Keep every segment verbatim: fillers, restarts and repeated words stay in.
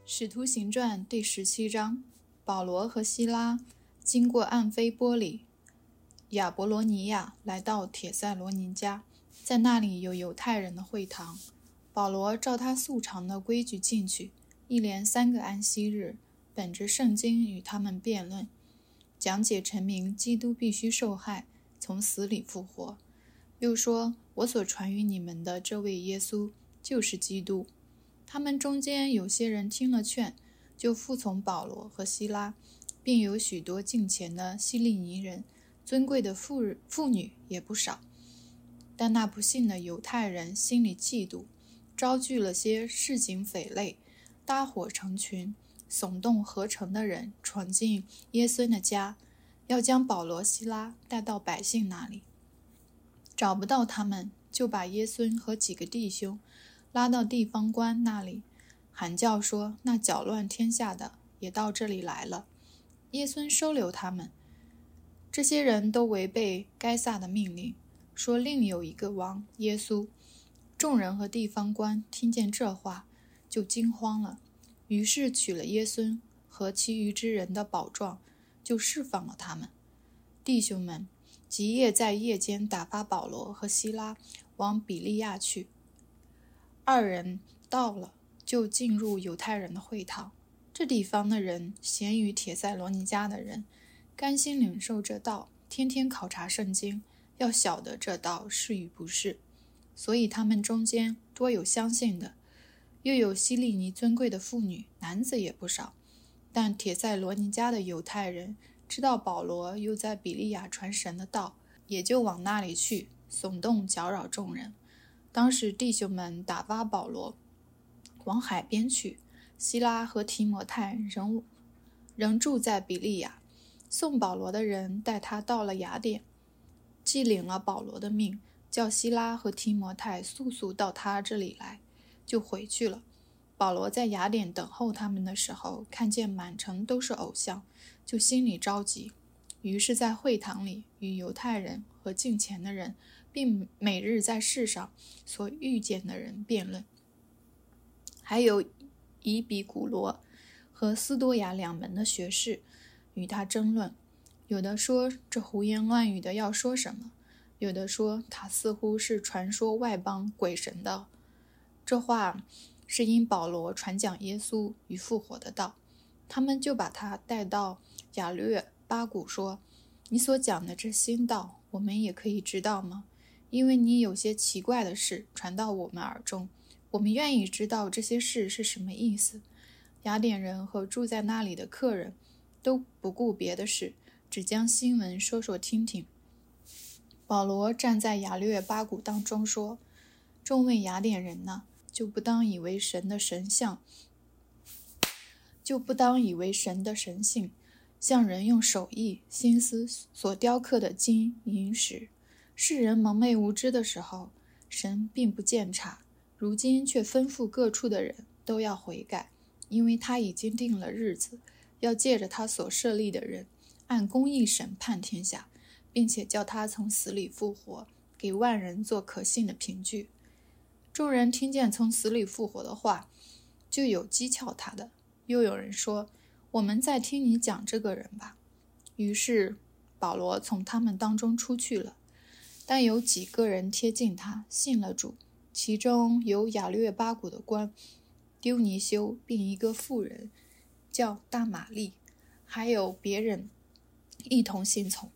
使徒行传第十七章，保罗和希拉经过暗菲波里、亚伯罗尼亚，来到帖撒罗尼迦，在那里有犹太人的会堂。保罗照他素常的规矩进去，一连三个安息日，本着圣经与他们辩论，讲解陈明基督必须受害，从死里复活。又说，我所传于你们的这位耶稣，就是基督。他们中间有些人听了劝，就服从保罗和希拉，并有许多敬虔的希利尼人，尊贵的妇妇女也不少。但那不信的犹太人心里嫉妒，招聚了些市井匪类，搭伙成群，耸动合城的人，闯进耶孙的家，要将保罗、希拉带到百姓那里。找不到他们，就把耶孙和几个弟兄拉到地方官那里，喊叫说，那搅乱天下的也到这里来了。耶孙收留他们。这些人都违背该撒的命令，说另有一个王耶稣。众人和地方官听见这话，就惊慌了，于是取了耶孙和其余之人的宝状，就释放了他们。弟兄们即夜在夜间打发保罗和希拉往比利亚去。二人到了，就进入犹太人的会堂。这地方的人咸于帖撒罗尼迦的人，甘心领受这道，天天考察圣经，要晓得这道是与不是。所以他们中间多有相信的，又有希利尼尊贵的妇女，男子也不少。但帖撒罗尼迦的犹太人知道保罗又在比利亚传神的道，也就往那里去，耸动搅扰众人。当时弟兄们打发保罗往海边去，希拉和提摩太仍仍住在比利亚。送保罗的人带他到了雅典，既领了保罗的命，叫希拉和提摩太速速到他这里来，就回去了。保罗在雅典等候他们的时候，看见满城都是偶像，就心里着急，于是在会堂里与犹太人和敬虔的人，并每日在世上所遇见的人辩论。还有以比古罗和斯多亚两门的学士与他争论，有的说这胡言乱语的要说什么，有的说他似乎是传说外邦鬼神的。这话是因保罗传讲耶稣与复活的道。他们就把他带到亚略巴谷，说，你所讲的这新道，我们也可以知道吗？因为你有些奇怪的事传到我们耳中，我们愿意知道这些事是什么意思。雅典人和住在那里的客人都不顾别的事，只将新闻说说听听。保罗站在亚略巴谷当中说，众位雅典人呢，就不当以为神的神像，就不当以为神的神性，像人用手艺心思所雕刻的金银石。世人蒙昧无知的时候，神并不鉴察，如今却吩咐各处的人都要悔改，因为他已经定了日子，要借着他所设立的人，按公义审判天下，并且叫他从死里复活，给万人做可信的凭据。众人听见从死里复活的话，就有讥诮他的，又有人说，我们再听你讲这个人吧。于是保罗从他们当中出去了。但有几个人贴近他，信了主，其中有亚略巴谷的官丢尼修，并一个妇人叫大玛丽，还有别人一同信从。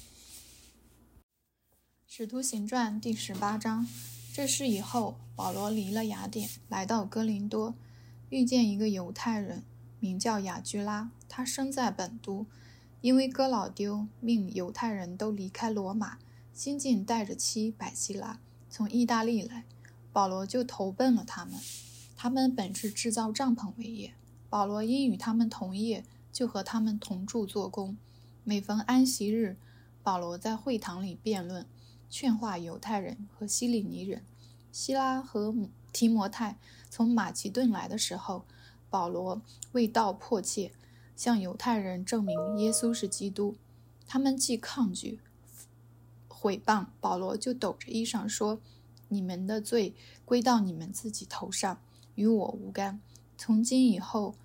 使徒行传第十八章。这事以后，保罗离了雅典，来到哥林多，遇见一个犹太人，名叫雅居拉，他生在本都，因为哥老丢命犹太人都离开罗马，新近带着妻百希拉从意大利来，保罗就投奔了他们。他们本是制造帐篷为业，保罗因与他们同业，就和他们同住做工。每逢安息日，保罗在会堂里辩论，劝化犹太人和希利尼人。希拉和提摩太从马其顿来的时候，保罗为道迫切，向犹太人证明耶稣是基督。他们既抗拒毁谤，保罗就抖着衣裳说，你们的罪归到你们自己头上，与我无干。从今以后，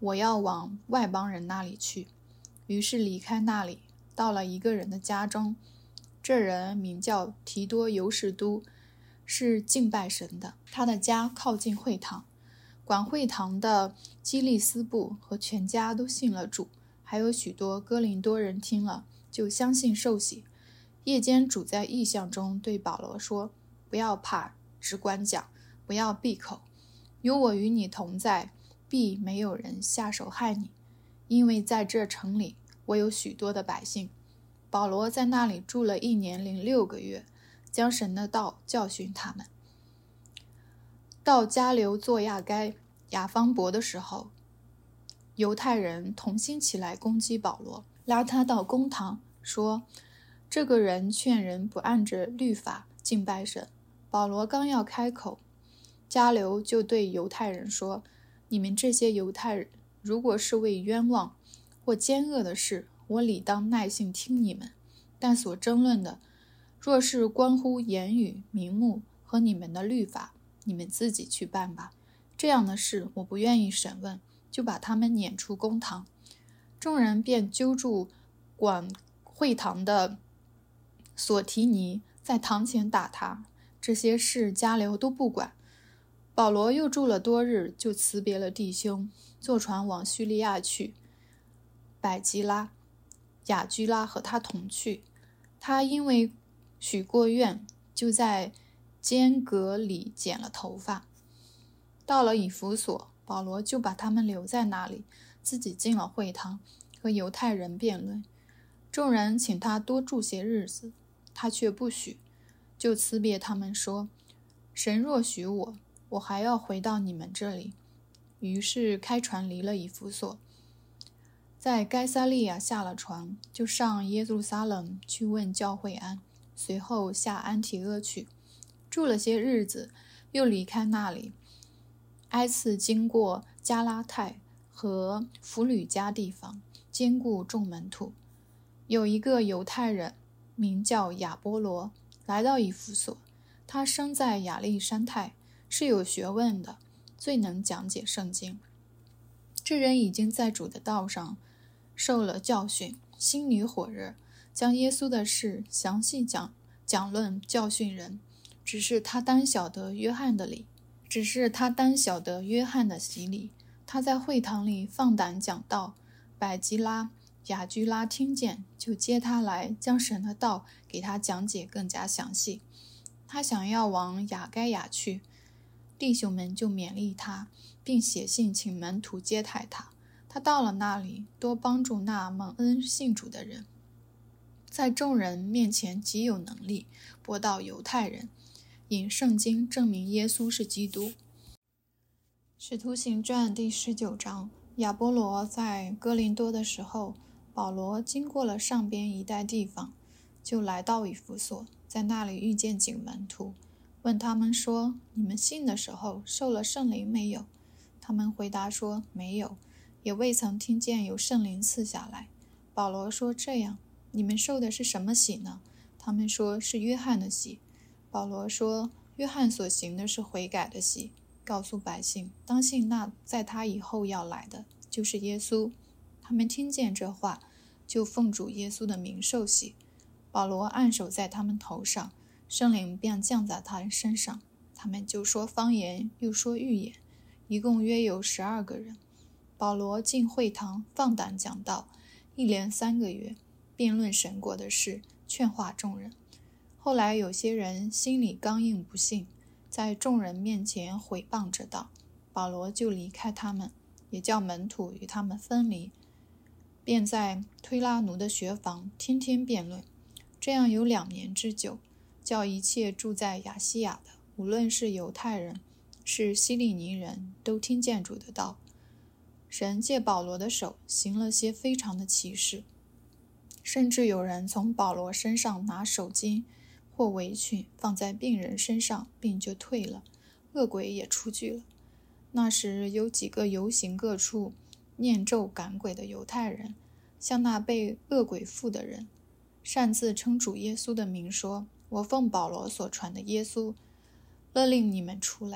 我要往外邦人那里去。于是离开那里，到了一个人的家中，这人名叫提多尤士都，是敬拜神的。他的家靠近会堂，管会堂的基利斯布和全家都信了主，还有许多哥林多人听了，就相信受洗。夜间主在异象中对保罗说：不要怕，只管讲，不要闭口，有我与你同在，必没有人下手害你，因为在这城里我有许多的百姓。保罗在那里住了一年零六个月，将神的道教训他们。到加流作亚该、亚方伯的时候，犹太人同心起来攻击保罗，拉他到公堂，说这个人劝人不按着律法敬拜神。保罗刚要开口，加流就对犹太人说：你们这些犹太人，如果是为冤枉或奸恶的事，我理当耐心听你们，但所争论的，若是关乎言语、名目和你们的律法，你们自己去办吧。这样的事我不愿意审问，就把他们撵出公堂。众人便揪住管会堂的索提尼，在堂前打他。这些事加流都不管。保罗又住了多日，就辞别了弟兄，坐船往叙利亚去。百基拉、雅居拉和他同去。他因为许过愿，就在间隔里剪了头发。到了以弗所，保罗就把他们留在那里，自己进了会堂，和犹太人辩论。众人请他多住些日子，他却不许，就辞别他们说：神若许我，我还要回到你们这里。于是开船离了以弗所，在该撒利亚下了船，就上耶路撒冷去问教会安，随后下安提阿去，住了些日子，又离开那里，挨次经过加拉太和弗吕家地方，兼顾众门徒。有一个犹太人名叫亚波罗，来到以弗所，他生在亚历山太，是有学问的，最能讲解圣经。这人已经在主的道上受了教训，心里火热，将耶稣的事详细讲讲论教训人。只是他单晓得约翰的理，只是他单晓得约翰的洗礼。他在会堂里放胆讲道，百基拉、雅居拉听见，就接他来，将神的道给他讲解更加详细。他想要往雅该亚去，弟兄们就勉励他，并写信请门徒接待他。他到了那里，多帮助那蒙恩信主的人，在众人面前极有能力，驳倒犹太人，引圣经证明耶稣是基督。使徒行传第十九章。亚波罗在哥林多的时候，保罗经过了上边一带地方，就来到以弗所，在那里遇见几个门徒，问他们说：你们信的时候受了圣灵没有？他们回答说：没有，也未曾听见有圣灵赐下来。保罗说：这样，你们受的是什么洗呢？他们说：是约翰的洗。保罗说：约翰所行的是悔改的洗，告诉百姓当信那在他以后要来的，就是耶稣。他们听见这话，就奉主耶稣的名受洗。保罗按手在他们头上，圣灵便降在他身上，他们就说方言，又说预言，一共约有十二个人。保罗进会堂，放胆讲道，一连三个月，辩论神国的事，劝化众人。后来有些人心里刚硬不信，在众人面前毁谤这道，保罗就离开他们，也叫门徒与他们分离，便在推拉奴的学房天天辩论。这样有两年之久，叫一切住在亚细亚的，无论是犹太人是希利尼人，都听见主的道。神借保罗的手行了些非常的奇事，甚至有人从保罗身上拿手巾或围裙放在病人身上，病就退了，恶鬼也出去了。那时有几个游行各处念咒赶鬼的犹太人，向那被恶鬼附的人擅自称主耶稣的名说：我奉保罗所传的耶稣，勒令你们出来。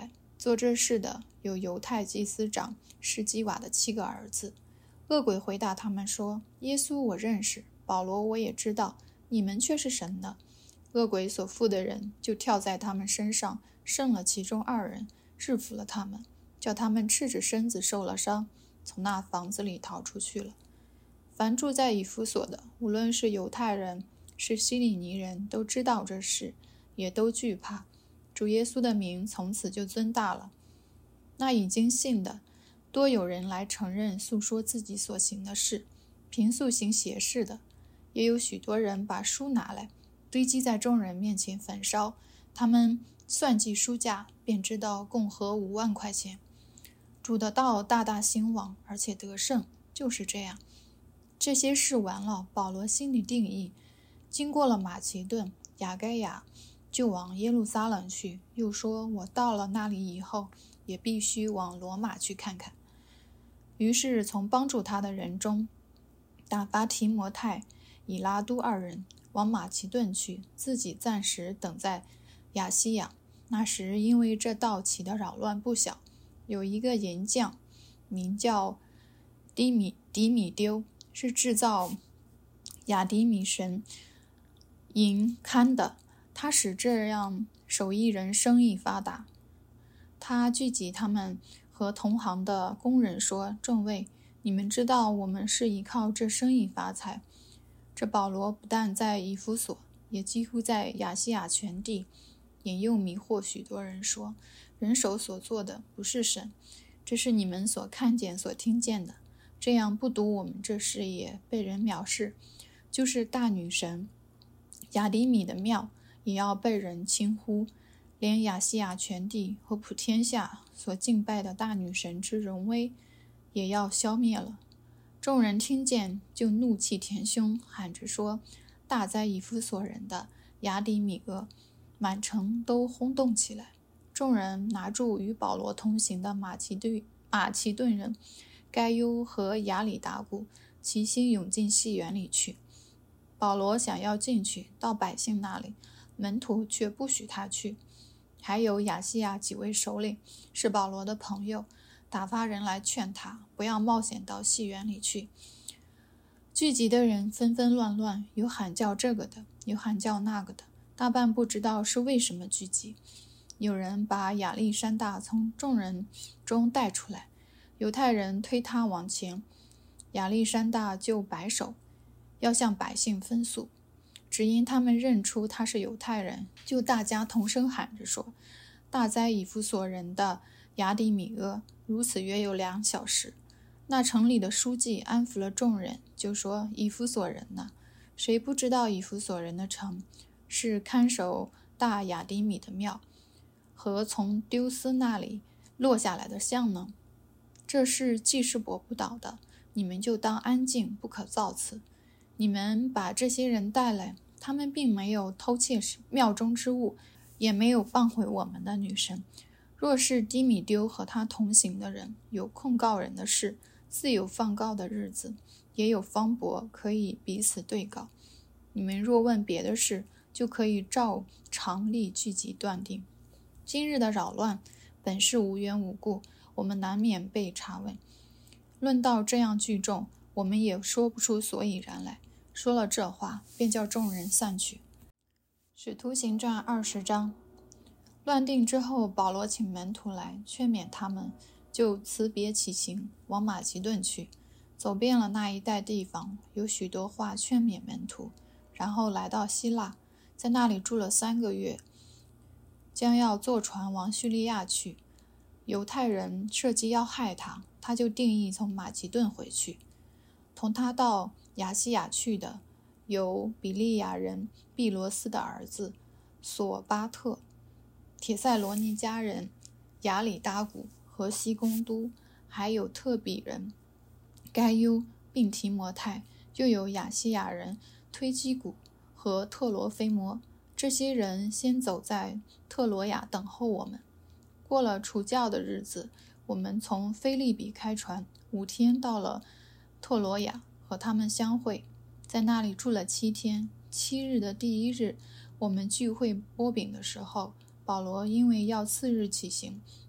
做这事的有犹太祭司长施基瓦的七个儿子。恶鬼回答他们说：耶稣我认识，保罗我也知道，你们却是神的。恶鬼所附的人就跳在他们身上，胜了其中二人，制服了他们，叫他们赤着身子受了伤，从那房子里逃出去了。凡住在以弗所的，无论是犹太人是希利尼人，都知道这事，也都惧怕。主耶稣的名从此就尊大了。那已经信的，多有人来承认诉说自己所行的事，平素行邪事的，也有许多人把书拿来堆积在众人面前焚烧，他们算计书价，便知道共合五万块钱。主的道大大兴旺，而且得胜，就是这样。这些事完了，保罗心里定意，经过了马其顿、亚该亚，就往耶路撒冷去，又说我到了那里以后，也必须往罗马去看看。于是从帮助他的人中打发提摩太、以拉都二人往马其顿去，自己暂时等在亚细亚。那时因为这道起的扰乱不小，有一个银匠名叫低米迪米丢，是制造亚迪米神银龛的，他使这样手艺人生意发达。他聚集他们和同行的工人说：众位，你们知道我们是依靠这生意发财。这保罗不但在以弗所，也几乎在亚细亚全地，引诱迷惑许多人说，人手所做的不是神，这是你们所看见所听见的。这样不独我们这事也被人藐视，就是大女神亚迪米的庙也要被人轻忽，连亚细亚全地和普天下所敬拜的大女神之荣威也要消灭了。众人听见，就怒气填胸，喊着说：大哉以弗所人的亚底米俄！满城都轰动起来。众人拿住与保罗同行的马其顿马其顿人该优和亚里达古，齐心涌进戏园里去。保罗想要进去到百姓那里，门徒却不许他去。还有亚细亚几位首领是保罗的朋友，打发人来劝他不要冒险到戏园里去。聚集的人纷纷乱乱，有喊叫这个的，有喊叫那个的，大半不知道是为什么聚集。有人把亚历山大从众人中带出来，犹太人推他往前，亚历山大就摆手，要向百姓分诉。只因他们认出他是犹太人，就大家同声喊着说：大哉以弗所人的亚底米阿！如此约有两小时。那城里的书记安抚了众人，就说：以弗所人呢？谁不知道以弗所人的城是看守大亚底米的庙和从丢斯那里落下来的像呢？这事既是驳不倒的，你们就当安静，不可造次。你们把这些人带来，他们并没有偷窃庙中之物，也没有谤毁我们的女神。若是低米丢和他同行的人有控告人的事，自有放告的日子，也有方驳可以彼此对告。你们若问别的事，就可以照常例聚集断定。今日的扰乱本是无缘无故，我们难免被查问。论到这样聚众，我们也说不出所以然来。说了这话，便叫众人散去。使徒行传二十章。乱定之后，保罗请门徒来劝勉他们，就辞别起行，往马其顿去。走遍了那一带地方，有许多话劝勉门徒，然后来到希腊，在那里住了三个月，将要坐船往叙利亚去。犹太人设计要害他，他就定义从马其顿回去。同他到亚细亚去的有比利亚人毕罗斯的儿子索巴特、帖塞罗尼迦人亚里达古和西公都，还有特比人该优并提摩太，又有亚细亚人推基古和特罗菲摩。这些人先走在特罗亚等候我们。过了除酵的日子，我们从腓利比开船，五天到了特罗亚，和他们相会，在那里住了七天。七日的第一日，我们聚会擘饼的时候，保罗因为要次日起行，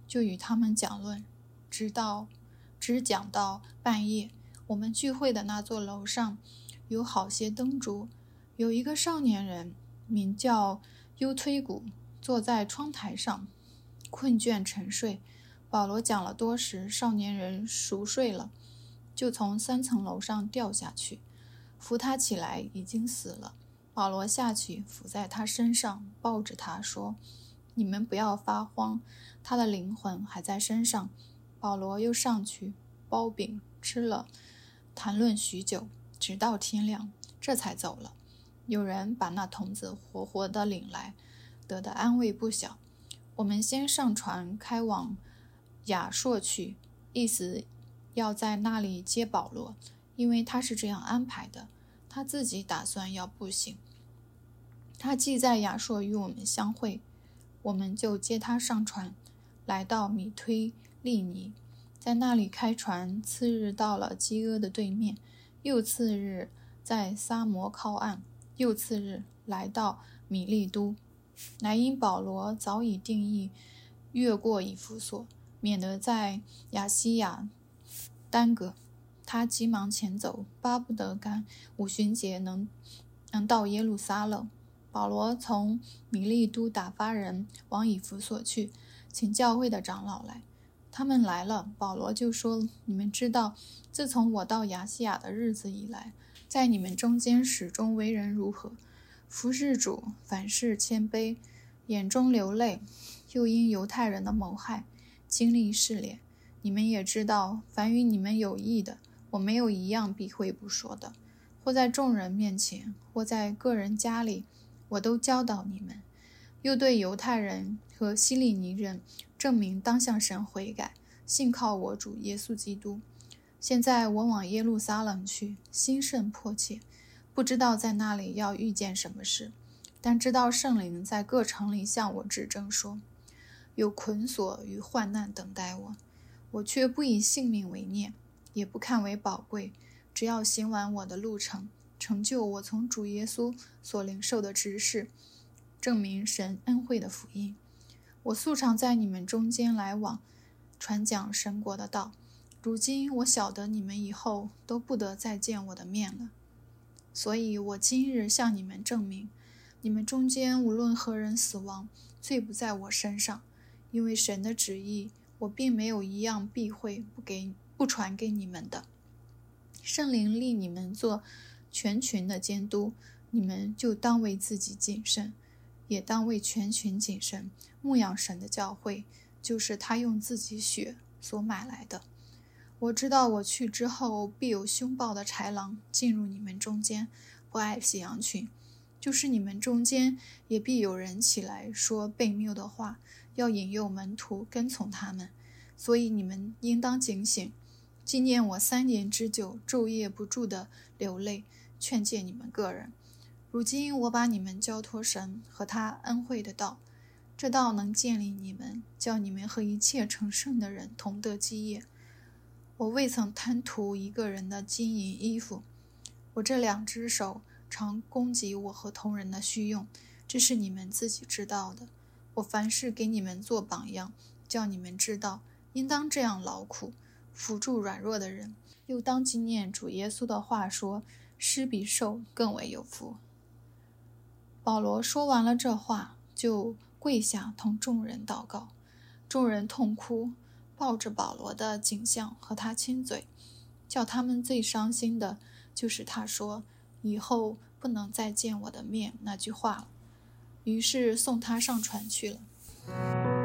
就与他们讲论，直到只讲到半夜。我们聚会的那座楼上有好些灯烛，有一个少年人名叫优推古，坐在窗台上，困倦沉睡。保罗讲了多时，少年人熟睡了，就从三层楼上掉下去，扶他起来，已经死了。保罗下去伏在他身上，抱着他说：你们不要发慌，他的灵魂还在身上。保罗又上去包饼吃了，谈论许久，直到天亮，这才走了。有人把那童子活活的领来，得的安慰不小。我们先上船开往亚朔去，意思要在那里接保罗，因为他是这样安排的，他自己打算要步行。他既在亚朔与我们相会，我们就接他上船，来到米推利尼，在那里开船，次日到了基阿的对面，又次日在撒摩靠岸，又次日来到米利都。乃因保罗早已定义越过以弗所，免得在亚细亚耽搁，他急忙前走，巴不得赶五旬节能能到耶路撒冷。保罗从米利都打发人往以弗所去，请教会的长老来。他们来了，保罗就说：你们知道，自从我到亚细亚的日子以来，在你们中间始终为人如何，服侍主，凡事谦卑，眼中流泪，又因犹太人的谋害经历试炼。你们也知道，凡与你们有益的，我没有一样避讳不说的，或在众人面前，或在个人家里，我都教导你们。又对犹太人和希利尼人证明当向神悔改，信靠我主耶稣基督。现在我往耶路撒冷去，心甚迫切，不知道在那里要遇见什么事，但知道圣灵在各城里向我指证说，有捆锁与患难等待我，我却不以性命为念，也不看为宝贵，只要行完我的路程，成就我从主耶稣所领受的职事，证明神恩惠的福音。我素常在你们中间来往，传讲神国的道。如今我晓得你们以后都不得再见我的面了，所以我今日向你们证明，你们中间无论何人死亡，罪不在我身上，因为神的旨意，我并没有一样避讳不给不传给你们的。圣灵立你们做全群的监督，你们就当为自己谨慎，也当为全群谨慎，牧养神的教会，就是他用自己血所买来的。我知道我去之后，必有凶暴的豺狼进入你们中间，不爱惜羊群，就是你们中间也必有人起来说悖谬的话，要引诱门徒跟从他们。所以你们应当警醒，纪念我三年之久，昼夜不住的流泪，劝诫你们个人。如今我把你们交托神和他恩惠的道，这道能建立你们，叫你们和一切成圣的人同得基业。我未曾贪图一个人的金银衣服，我这两只手常供给我和同人的需用，这是你们自己知道的。我凡事给你们做榜样，叫你们知道，应当这样劳苦，扶助软弱的人，又当纪念主耶稣的话说，施比受更为有福。保罗说完了这话，就跪下同众人祷告。众人痛哭，抱着保罗的颈项和他亲嘴，叫他们最伤心的就是他说以后不能再见我的面那句话了。于是送他上船去了。